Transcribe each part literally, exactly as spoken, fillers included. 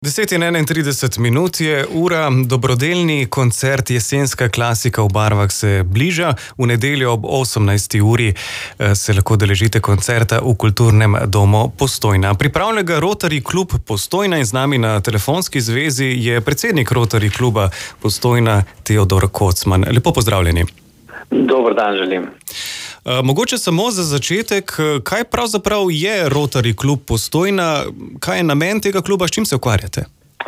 deset in enaintrideset minut je ura, dobrodelni koncert Jesenska klasika v barvah se bliža. V nedeljo ob osemnajsti uri se lahko deležite koncerta v Kulturnem domu Postojna. Pripravlja ga Rotary klub Postojna in z nami na telefonski zvezi je predsednik Rotary kluba Postojna Teodor Kocman. Lepo pozdravljeni. Dober dan želim. Mogoče samo za začetek, kaj pravzaprav je Rotary klub Postojna, kaj je namen tega kluba, s čim se ukvarjate?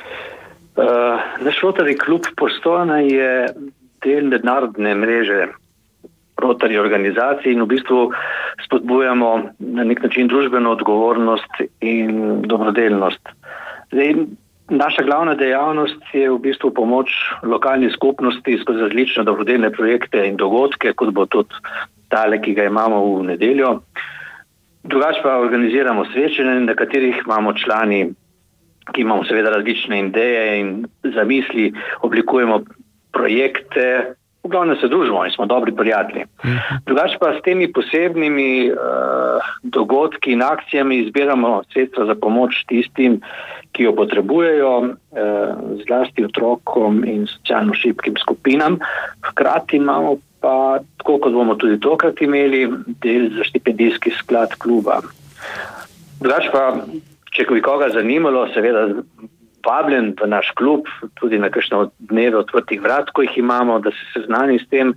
Uh, naš Rotary klub Postojna je del mednarodne mreže Rotary organizacij in v bistvu spodbujamo na nek način družbeno odgovornost in dobrodelnost. Zdaj, naša glavna dejavnost je v bistvu pomoč lokalni skupnosti skozi različne dobrodelne projekte in dogodke, kot bo tudi tale, ki ga imamo v nedeljo. Drugače pa organiziramo srečanje, na katerih imamo člani, ki imamo seveda različne ideje in zamisli, oblikujemo projekte, v glavnem se družimo in smo dobri prijatelji. Drugače pa s temi posebnimi uh, dogodki in akcijami zbiramo sredstva za pomoč tistim, ki jo potrebujejo, uh, zlasti otrokom in socialno šibkim skupinam. Hkrati imamo pa, tako kot bomo tudi tokrat imeli, del za štipendijski sklad kluba. Drugače pa, če bi koga zanimalo, seveda vabljen v naš klub, tudi na kakšne dneve odprtih vrat, ko jih imamo, da se seznani s tem.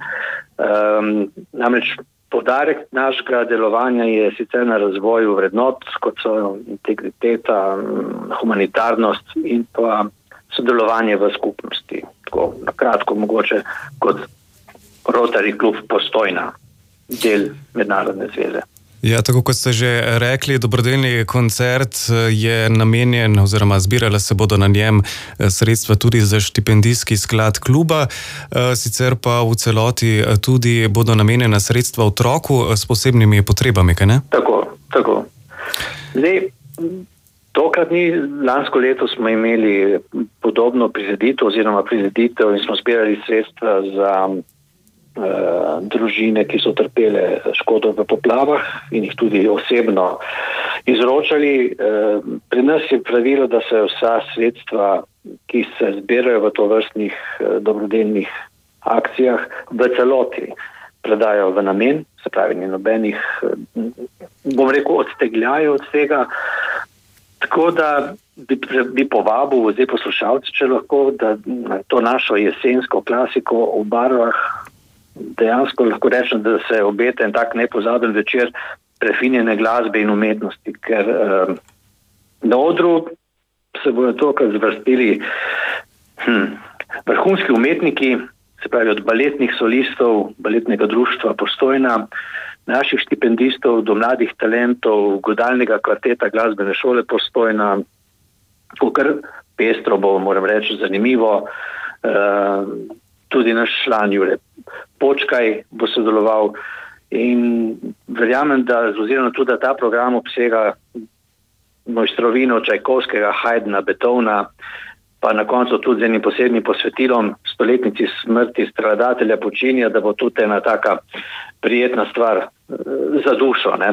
Um, namreč poudarek našega delovanja je sicer na razvoju vrednot, kot so integriteta, humanitarnost in pa sodelovanje v skupnosti. Tako na kratko mogoče kot Rotary klub Postojna, del mednarodne zveze. Ja, tako kot ste že rekli, dobrodelni koncert je namenjen oziroma zbirala se bodo na njem sredstva tudi za štipendijski sklad kluba, sicer pa v celoti tudi bodo namenjena sredstva otroku s posebnimi potrebami, kaj ne? Tako, tako. Zdaj, tokrat ni, lansko leto smo imeli podobno prireditev oziroma prireditev in smo zbirali sredstva za Uh, družine, ki so trpele škodo v poplavah in jih tudi osebno izročali. Uh, pri nas je pravilo, da se vsa sredstva, ki se zbirajo v tovrstnih uh, dobrodelnih akcijah, v celoti predajo v namen, se pravi, ni nobenih, uh, bom rekel, odstegljajo od tega. Tako da bi, bi povabil zdaj poslušalce, če lahko, da to našo jesensko klasiko v barvah dejansko lahko rečem, da se obeta en tak nepozaben večer prefinjene glasbe in umetnosti, ker eh, na odru se bodo tokrat zvrstili hm, vrhunski umetniki, se pravi od baletnih solistov, baletnega društva Postojna, naših štipendistov do mladih talentov, godalnega kvarteta glasbene šole Postojna, kar pestro bo, moram reči, zanimivo. Eh, tudi naš član Jure Počkaj bo sodeloval in verjamem, da oziroma tudi da ta program obsega mojstrovino Čajkovskega, Haydna, Beethovna, pa na koncu tudi z enim posebnim posvetilom stoletnici smrti stradatelja Puccinija, da bo tudi ena taka prijetna stvar za dušo. Ne?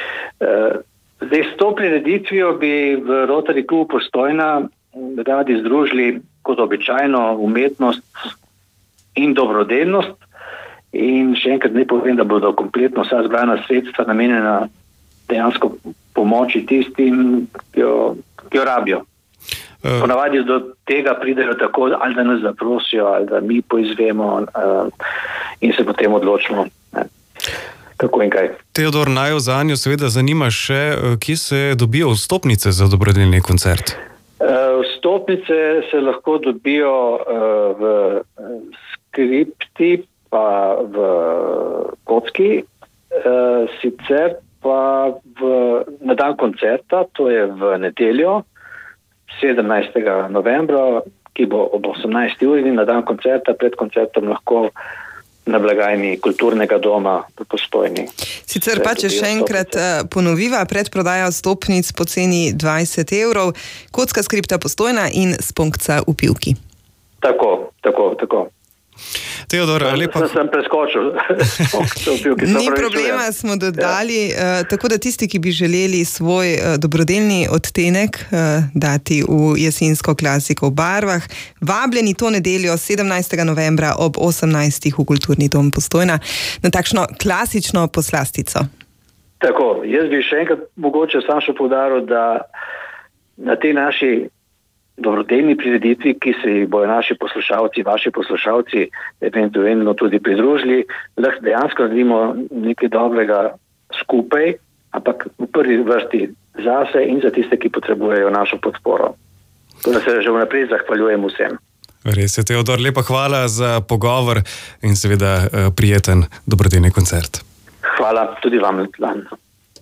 Zdaj s to prireditvijo bi v Rotary klubu Postojna radi združili kot običajno umetnost in dobrodelnost in še enkrat ne povem, da bodo kompletno vsa zbrana sredstva namenjena dejansko pomoči tistim, ki jo, ki jo rabijo. Ponavadi do tega pridejo tako, ali da nas zaprosijo, ali da mi poizvemo uh, in se potem odločimo, ne, kako in kaj. Teodor, naj v zanjo seveda zanima še, kje se dobijo vstopnice za dobrodelni koncert? Uh, vstopnice se lahko dobijo uh, v skripti pa v kocki, e, sicer pa v, na dan koncerta, to je v nedeljo, sedemnajstega novembra, ki bo ob osemnajsti uri, na dan koncerta, pred koncertom lahko na blagajni Kulturnega doma v Postojni. Sicer pa, če še enkrat ponoviva, predprodaja vstopnic po ceni dvajset evrov, kocka skripta Postojna in spunkca v Pivki. Tako, tako, tako. Teodor, lepa... Sem, sem preskočil. Ni problema, smo dodali. Ja. Uh, tako da tisti, ki bi želeli svoj uh, dobrodelni odtenek uh, dati v jesensko klasiko v barvah, vabljeni to nedeljo sedemnajstega novembra ob osemnajstih v Kulturni dom Postojna na takšno klasično poslastico. Tako, jaz bi še enkrat mogoče sam še poudaril, da na tej naši dobrodelni prireditvi, ki se jih bojo naši poslušalci, vaši poslušalci eventualno tudi pridružili, lahko dejansko naredimo nekaj dobrega skupaj, ampak v prvi vrsti zase in za tiste, ki potrebujejo našo podporo. Da se že vnaprej zahvaljujem vsem. Res je, Teodor, lepa hvala za pogovor in seveda prijeten dobrodelni koncert. Hvala tudi vam, Lan.